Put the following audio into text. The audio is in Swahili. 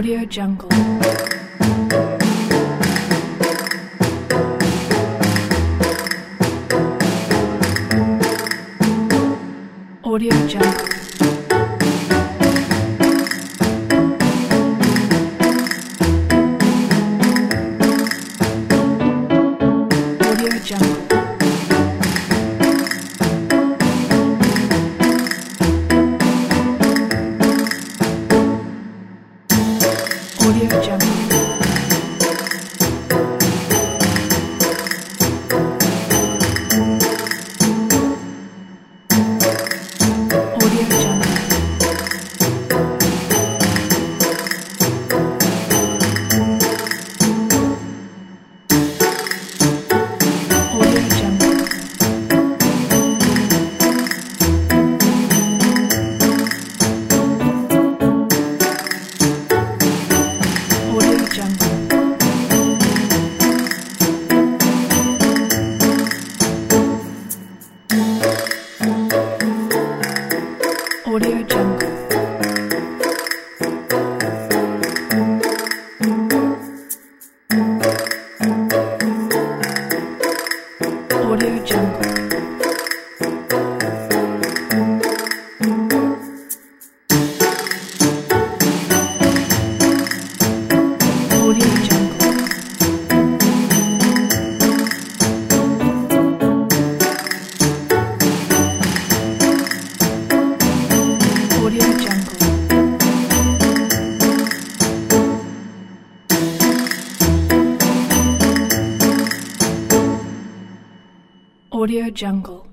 Audio Jungle. Audio Jungle. Audio Jungle. Audio Jungle. Audio Jungle. Audio Jungle. Audio Jungle. Audio Jungle. Audio Jungle. Audio Jungle. Audio Jungle. Audio Jungle.